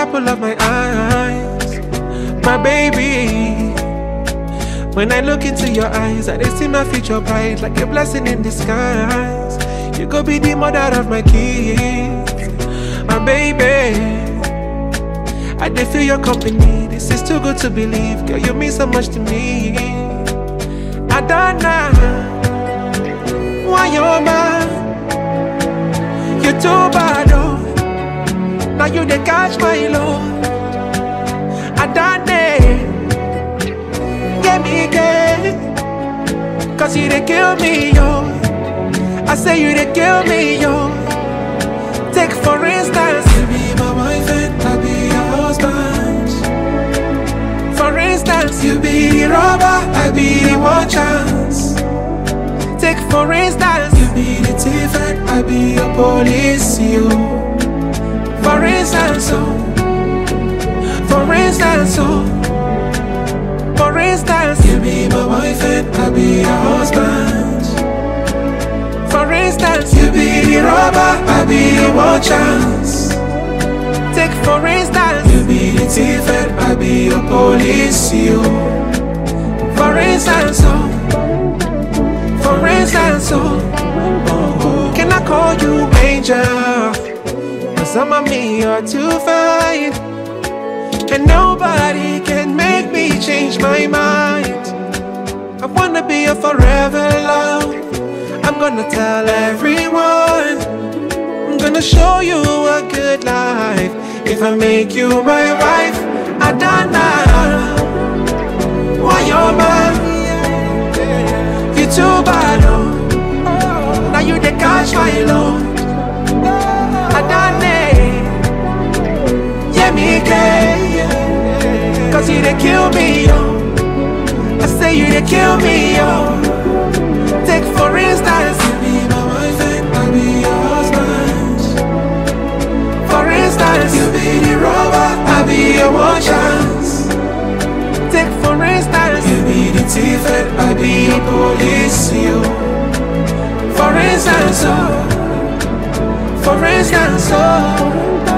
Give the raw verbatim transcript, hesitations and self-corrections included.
apple of my eyes, my baby. When I look into your eyes, I see my future bright like a blessing in disguise. You go be the mother of my kids, my baby. I dey feel your company, this is too good to believe. Girl, you mean so much to me. I don't know why you're mine. You're too bad, oh. Now you dey catch my load. I don't know, get me gay, cause you dey kill me, yo. I say you dey kill me, yo. Take for instance, you be my wife and I be your husband. For instance, you be the robber, I be the one chance. Take for instance, you be the thief and I be your police, yo. For instance, oh. For instance, oh. For instance, you be my wife and I be your husband. For instance, you be the robber, I be the one chance. Take for instance, you be the thief and I be your police, you. For instance, oh. For instance, oh. Oh. Can I call you angel? Cause some of me are too fine, and nobody can make me change my mind. I wanna be your forever love. I'm gonna tell everyone. I'm gonna show you a good life. If I make you my wife, I don't know why you're mine. You too bad, oh. Now you dey catch my load. I don't know, yeah me gay, cause you dey kill me, yo. I say you dey kill me, yo. Take for instance, you be my wife and I be your husband. For instance, you be the robber, I be your one chance. Take for instance, you be the thief and I be your police, you. For instance, oh. For instance, oh.